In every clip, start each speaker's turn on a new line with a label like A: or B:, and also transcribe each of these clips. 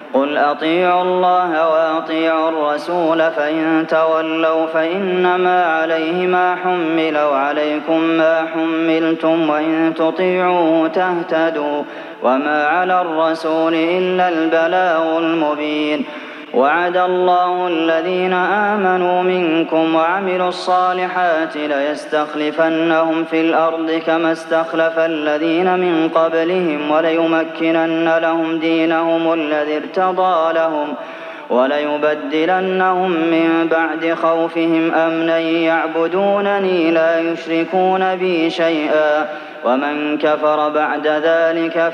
A: قل أطيعوا الله وأطيعوا الرسول فإن تولوا فإنما عليه ما حمل وعليكم ما حملتم وإن تطيعوه تهتدوا وما على الرسول إلا البلاغ المبين وعد الله الذين آمنوا منكم وعملوا الصالحات ليستخلفنهم في الأرض كما استخلف الذين من قبلهم وليمكنن لهم دينهم الذي ارتضى لهم وليبدلنهم من بعد خوفهم أمنا يعبدونني لا يشركون بي شيئا ومن كفر بعد ذلك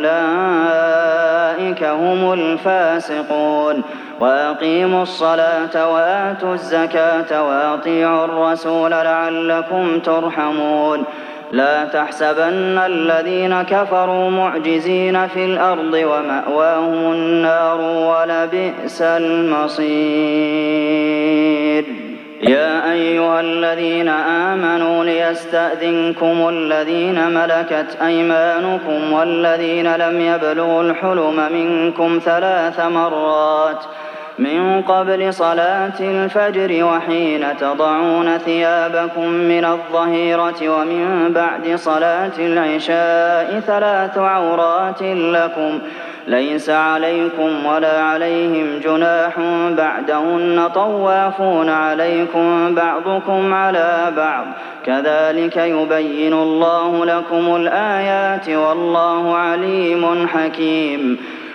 A: فأولئك هم الفاسقون وأقيموا الصلاة وآتوا الزكاة وأطيعوا الرسول لعلكم ترحمون لا تحسبن الذين كفروا معجزين في الأرض ومأواهم النار ولبئس المصير يا أيها الذين آمنوا ليستأذنكم الذين ملكت أيمانكم والذين لم يبلغوا الحلم منكم 3 مرات من قبل صلاة الفجر وحين تضعون ثيابكم من الظهيرة ومن بعد صلاة العشاء 3 عورات لكم ليس عليكم ولا عليهم جناح بعدهن طوافون عليكم بعضكم على بعض كذلك يبين الله لكم الآيات والله عليم حكيم